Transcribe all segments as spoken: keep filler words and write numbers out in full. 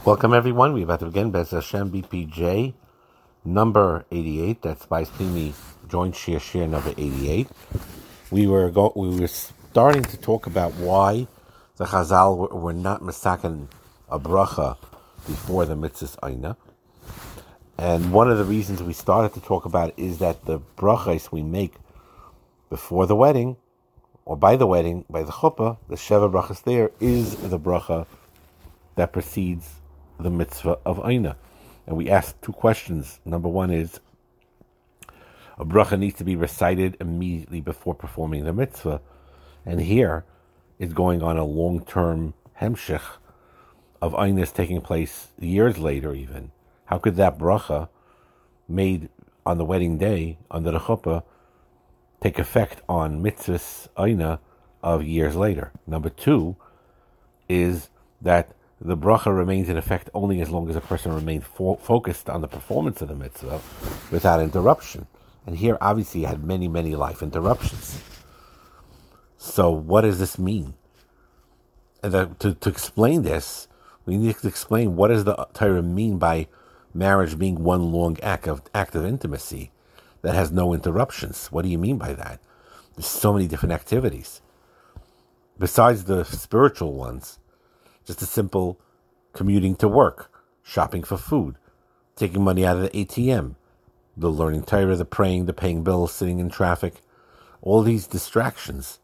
Welcome everyone. We're about to begin Bez Hashem B P J number eighty-eight. That's by Pliny Joint Shir Shir number eighty-eight. We were go- we were starting to talk about why the Chazal were, were not masakin a bracha before the mitzvahs aina. And one of the reasons we started to talk about it is that the brachas we make before the wedding, or by the wedding, by the chuppah, the sheva brachas there is the bracha that precedes the mitzvah of aina. And we asked two questions. Number one is, a bracha needs to be recited immediately before performing the mitzvah. And here is going on a long-term hemshech of ainas taking place years later even. How could that bracha made on the wedding day under the chuppah take effect on mitzvahs aina of years later? Number two is that the bracha remains in effect only as long as a person remains fo- focused on the performance of the mitzvah without interruption. And here, obviously, you had many, many life interruptions. So what does this mean? And the, to, to explain this, we need to explain what does the Torah mean by marriage being one long act of, act of intimacy that has no interruptions. What do you mean by that? There's so many different activities. Besides the spiritual ones, just a simple commuting to work, shopping for food, taking money out of the A T M, the learning Torah, the praying, the paying bills, sitting in traffic, all these distractions,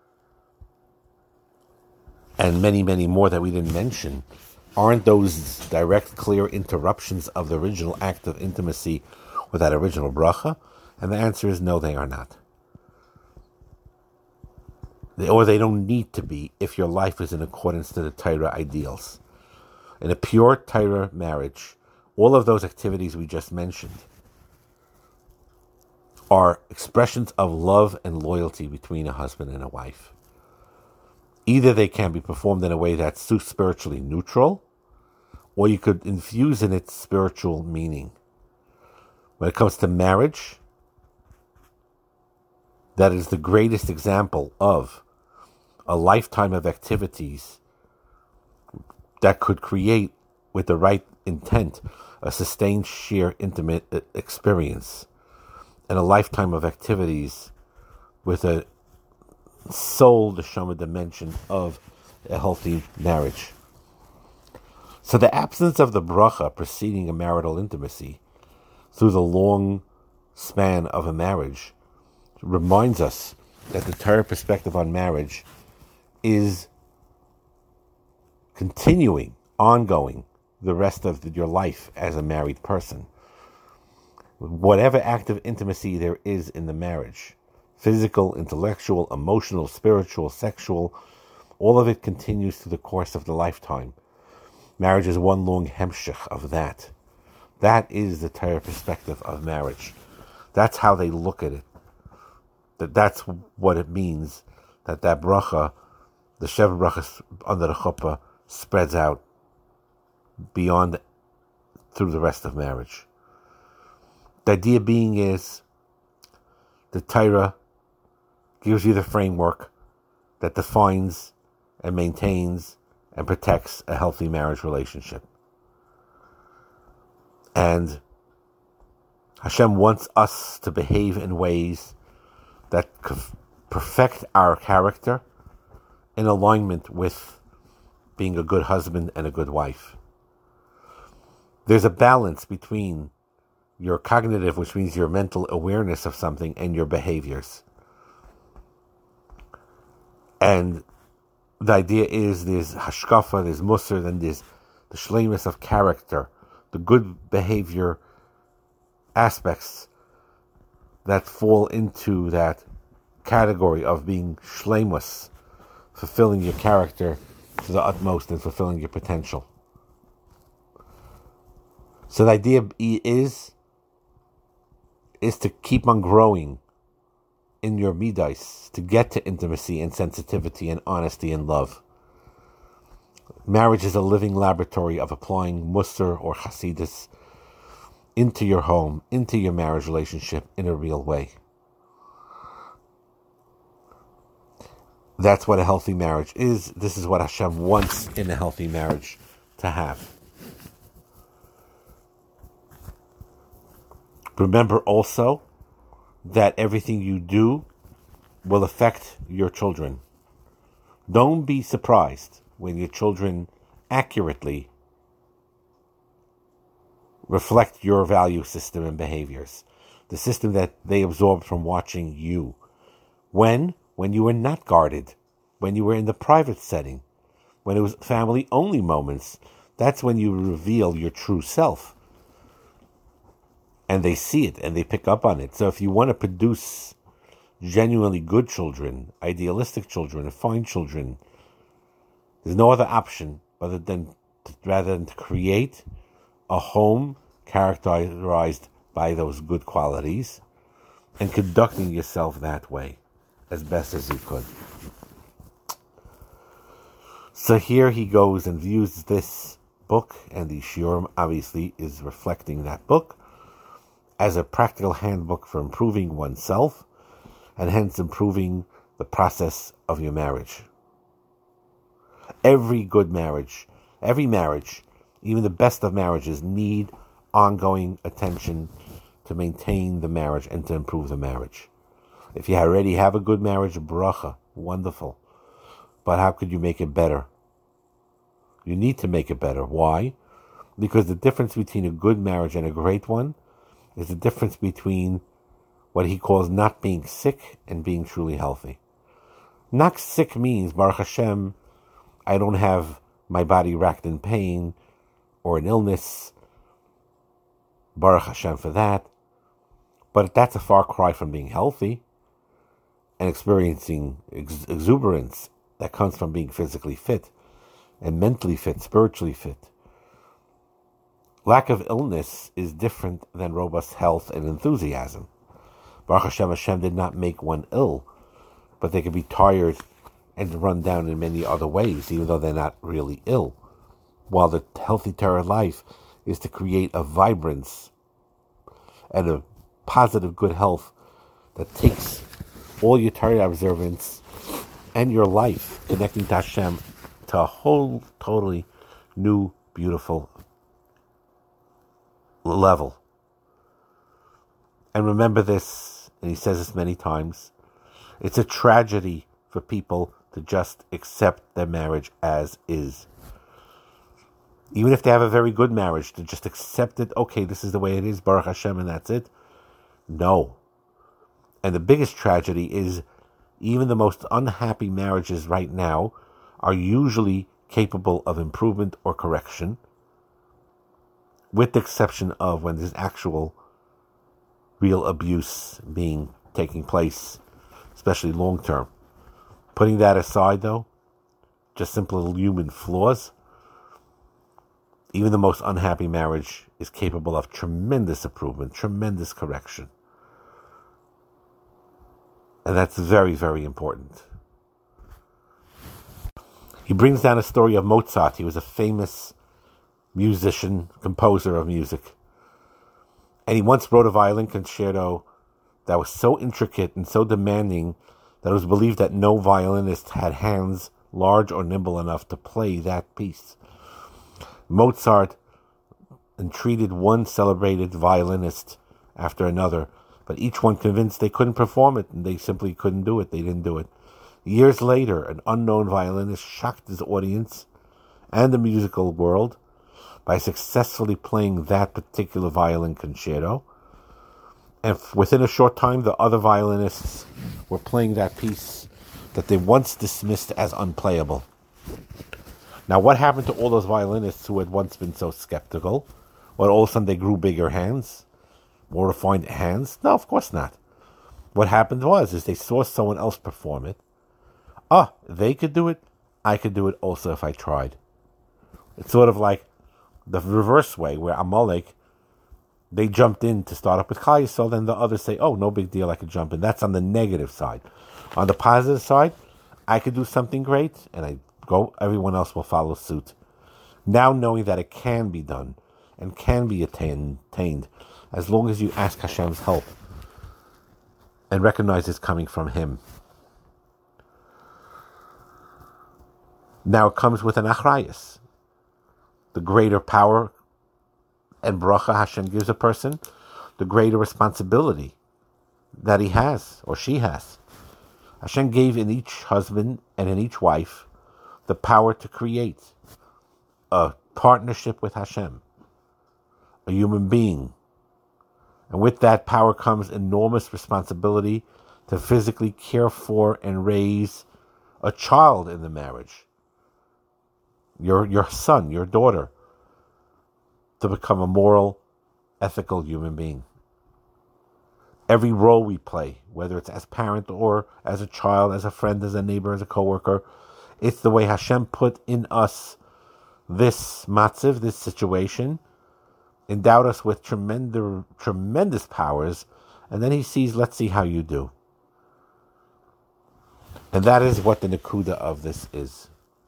and many, many more that we didn't mention, aren't those direct, clear interruptions of the original act of intimacy with that original bracha? And the answer is no, they are not. They, or they don't need to be if your life is in accordance to the Torah ideals. In a pure Torah marriage, all of those activities we just mentioned are expressions of love and loyalty between a husband and a wife. Either they can be performed in a way that's too spiritually neutral, or you could infuse in it spiritual meaning. When it comes to marriage, that is the greatest example of a lifetime of activities that could create, with the right intent, a sustained, sheer, intimate experience, and a lifetime of activities with a soul neshama dimension of a healthy marriage. So the absence of the bracha preceding a marital intimacy through the long span of a marriage reminds us that the Torah perspective on marriage is continuing, ongoing, the rest of your life as a married person. Whatever act of intimacy there is in the marriage, physical, intellectual, emotional, spiritual, sexual, all of it continues through the course of the lifetime. Marriage is one long hemshech of that. That is the Torah perspective of marriage. That's how they look at it. That that's what it means, that that bracha, the Sheva brachas under the chuppah, spreads out beyond, through the rest of marriage. The idea being is, the Torah gives you the framework that defines and maintains and protects a healthy marriage relationship. And Hashem wants us to behave in ways that perfect our character in alignment with being a good husband and a good wife. There's a balance between your cognitive, which means your mental awareness of something, and your behaviors. And the idea is there's hashkafa, there's musar, then there's the shleimus of character, the good behavior aspects that fall into that category of being shleimus, fulfilling your character to the utmost and fulfilling your potential. So the idea is is to keep on growing in your midas, to get to intimacy and sensitivity and honesty and love. Marriage is a living laboratory of applying musar or hasidus into your home, into your marriage relationship in a real way. That's what a healthy marriage is. This is what Hashem wants in a healthy marriage to have. Remember also that everything you do will affect your children. Don't be surprised when your children accurately reflect your value system and behaviors, the system that they absorbed from watching you. When? When you were not guarded, when you were in the private setting, when it was family-only moments, that's when you reveal your true self. And they see it, and they pick up on it. So if you want to produce genuinely good children, idealistic children, fine children, there's no other option other than rather than to create a home characterized by those good qualities and conducting yourself that way as best as you could. So here he goes and views this book, and the Shiurim obviously is reflecting that book as a practical handbook for improving oneself and hence improving the process of your marriage. Every good marriage, every marriage, even the best of marriages, need ongoing attention to maintain the marriage and to improve the marriage. If you already have a good marriage, bracha, wonderful. But how could you make it better? You need to make it better. Why? Because the difference between a good marriage and a great one is the difference between what he calls not being sick and being truly healthy. Not sick means, Baruch Hashem, I don't have my body racked in pain or an illness. Baruch Hashem for that. But that's a far cry from being healthy and experiencing ex- exuberance that comes from being physically fit and mentally fit, spiritually fit. Lack of illness is different than robust health and enthusiasm. Baruch Hashem, Hashem did not make one ill, but they could be tired and run down in many other ways, even though they're not really ill. While the healthy Torah life is to create a vibrance and a positive good health that takes all your Torah observance and your life connecting to Hashem to a whole totally new, beautiful level. And remember this, and he says this many times, it's a tragedy for people to just accept their marriage as is. Even if they have a very good marriage, to just accept it, okay, this is the way it is, Baruch Hashem, and that's it. No. And the biggest tragedy is even the most unhappy marriages right now are usually capable of improvement or correction, with the exception of when there's actual real abuse being taking place, especially long term. Putting that aside though, just simple human flaws, even the most unhappy marriage is capable of tremendous improvement, tremendous correction. And that's very, very important. He brings down a story of Mozart. He was a famous musician, composer of music. And he once wrote a violin concerto that was so intricate and so demanding that it was believed that no violinist had hands large or nimble enough to play that piece. Mozart entreated one celebrated violinist after another, but each one convinced they couldn't perform it, and they simply couldn't do it. They didn't do it. Years later, an unknown violinist shocked his audience and the musical world by successfully playing that particular violin concerto. And within a short time, the other violinists were playing that piece that they once dismissed as unplayable. Now, what happened to all those violinists who had once been so skeptical? Well, all of a sudden they grew bigger hands, more refined hands? No, of course not. What happened was, is they saw someone else perform it. Ah, they could do it. I could do it also if I tried. It's sort of like the reverse way, where Amalek, they jumped in to start up with Klal Yisrael, then the others say, oh, no big deal, I could jump in. That's on the negative side. On the positive side, I could do something great, and I go, everyone else will follow suit. Now knowing that it can be done, and can be attained, attained as long as you ask Hashem's help, and recognize it's coming from Him. Now it comes with an achrayus. The greater power and bracha Hashem gives a person, the greater responsibility that he has or she has. Hashem gave in each husband and in each wife the power to create a partnership with Hashem, a human being. And with that power comes enormous responsibility to physically care for and raise a child in the marriage. Your, your son, your daughter, to become a moral, ethical human being. Every role we play, whether it's as parent or as a child, as a friend, as a neighbor, as a coworker, it's the way Hashem put in us this matziv, this situation, endowed us with tremendous, tremendous powers, and then he sees, let's see how you do. And that is what the Nakuda of this is.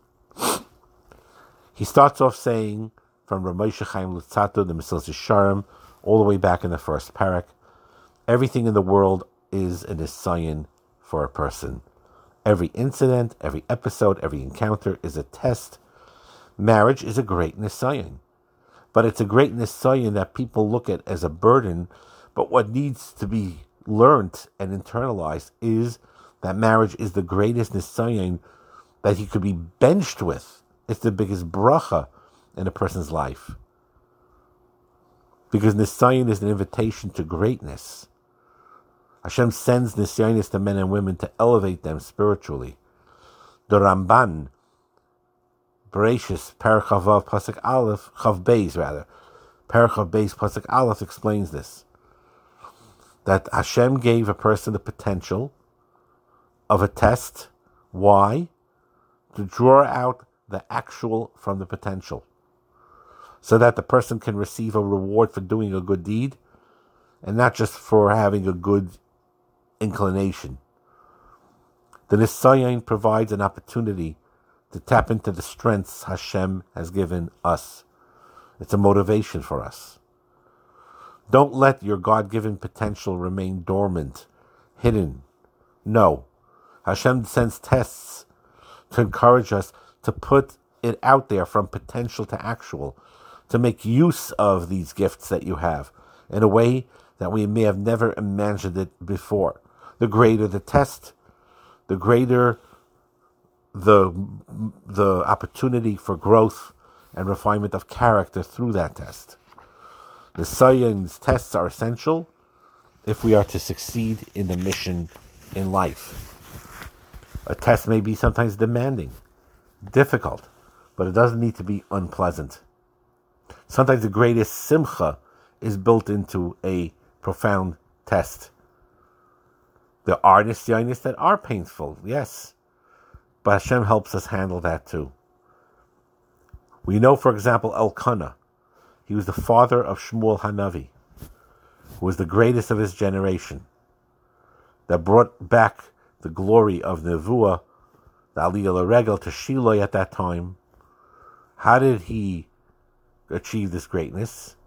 He starts off saying, from Ramosha Chaim Luzzatto, the Mesilas Yesharim, all the way back in the first parak, everything in the world is an nisayon for a person. Every incident, every episode, every encounter is a test. Marriage is a great nisayon. But it's a great nisayon that people look at as a burden. But what needs to be learned and internalized is that marriage is the greatest nisayon that he could be benched with. It's the biggest bracha in a person's life. Because nisayon is an invitation to greatness. Hashem sends nisyonis to men and women to elevate them spiritually. The Ramban, Bereshis, Perek Chavav, Pasuk Aleph, Chav Beis rather, Perek Chav Beis, Pasuk Aleph explains this. That Hashem gave a person the potential of a test. Why? To draw out the actual from the potential. So that the person can receive a reward for doing a good deed, and not just for having a good inclination. The nisayon provides an opportunity to tap into the strengths Hashem has given us. It's a motivation for us. Don't let your God-given potential remain dormant, hidden. No. Hashem sends tests to encourage us to put it out there from potential to actual, to make use of these gifts that you have in a way that we may have never imagined it before. The greater the test, the greater the the opportunity for growth and refinement of character through that test. The Nisayon's tests are essential if we are to succeed in the mission in life. A test may be sometimes demanding, difficult, but it doesn't need to be unpleasant. Sometimes the greatest simcha is built into a profound test. There are nisyonis that are painful, yes, but Hashem helps us handle that too. We know, for example, Elkanah. He was the father of Shmuel Hanavi, who was the greatest of his generation, that brought back the glory of Nevuah, the Aliyah L'Regel, to Shiloh at that time. How did he achieve this greatness?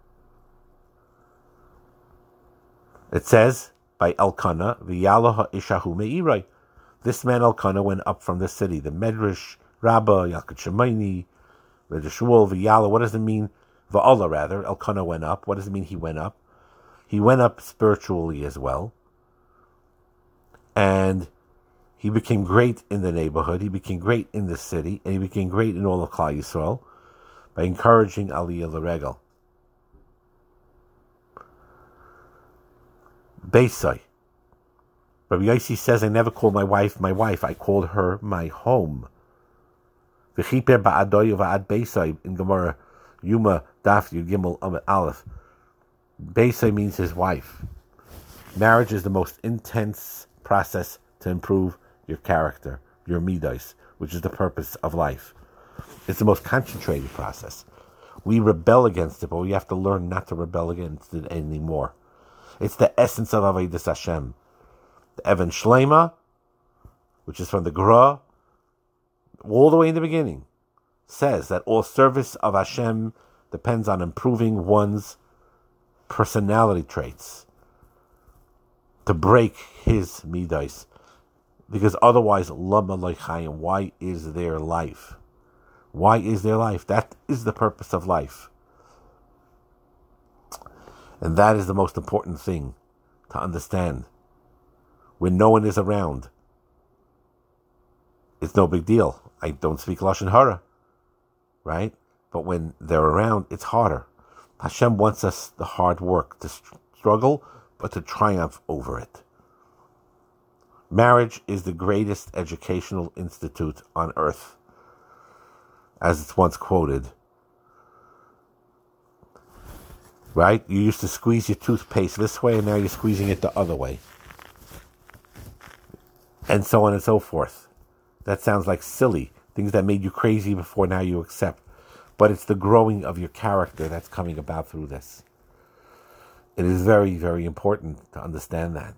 It says, by Elkanah, V'yalo ha'ishahu me'irai. This man Elkanah went up from the city. The Medrash, Rabbah, Yalkut Shemaini, Medrash Shmuel, V'yalo. What does it mean? Va'ala, rather. Elkanah went up. What does it mean he went up? He went up spiritually as well. And he became great in the neighborhood. He became great in the city. And he became great in all of Klal Yisrael by encouraging Aliyah L'Regel. Beisai. Rabbi Yossi says, I never called my wife my wife. I called her my home. V'chiper ba'adoy va'ad Beisai in Gemara Yuma Daf Yud Gimel Amud Aleph. Beisai means his wife. Marriage is the most intense process to improve your character, your midos, which is the purpose of life. It's the most concentrated process. We rebel against it, but we have to learn not to rebel against it anymore. It's the essence of Avodas Hashem. The Evan Shlema, which is from the Gra, all the way in the beginning, says that all service of Hashem depends on improving one's personality traits, to break his midos, because otherwise, lama lo'chayim, why is there life? Why is there life? That is the purpose of life. And that is the most important thing to understand. When no one is around, it's no big deal. I don't speak Lashon Hara, right? But when they're around, it's harder. Hashem wants us the hard work, to struggle, but to triumph over it. Marriage is the greatest educational institute on earth, as it's once quoted. Right? You used to squeeze your toothpaste this way, and now you're squeezing it the other way. And so on and so forth. That sounds like silly. Things that made you crazy before, now you accept. But it's the growing of your character that's coming about through this. It is very, very important to understand that.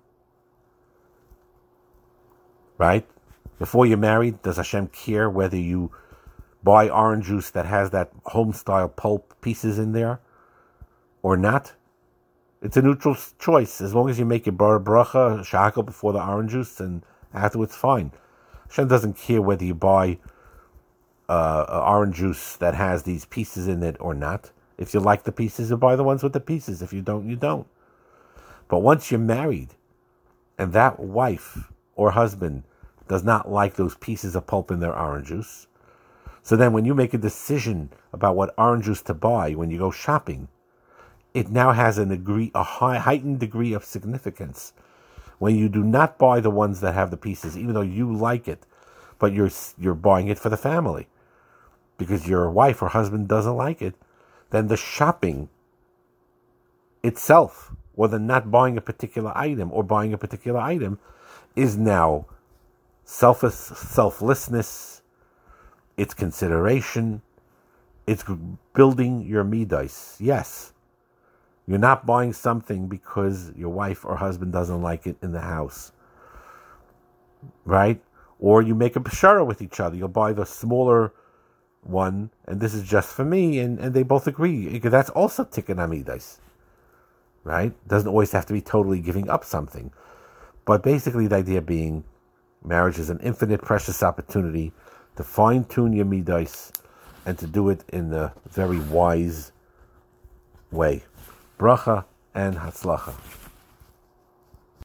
Right? Before you're married, does Hashem care whether you buy orange juice that has that home-style pulp pieces in there or not? It's a neutral choice. As long as you make your bar bracha, shahakal before the orange juice, and afterwards, fine. Hashem doesn't care whether you buy uh, orange juice that has these pieces in it or not. If you like the pieces, you buy the ones with the pieces. If you don't, you don't. But once you're married, and that wife or husband does not like those pieces of pulp in their orange juice, so then when you make a decision about what orange juice to buy when you go shopping, it now has a degree, a high, heightened degree of significance. When you do not buy the ones that have the pieces, even though you like it, but you're you're buying it for the family, because your wife or husband doesn't like it, then the shopping itself, or the not buying a particular item or buying a particular item, is now selfless, selflessness, it's consideration, it's building your midas. Yes, you're not buying something because your wife or husband doesn't like it in the house, right? Or you make a peshara with each other. You'll buy the smaller one, and this is just for me, and, and they both agree. Because that's also tikkun amidas, right? Doesn't always have to be totally giving up something. But basically the idea being, marriage is an infinite precious opportunity to fine-tune your midas and to do it in a very wise way. Bracha and Hatzlacha.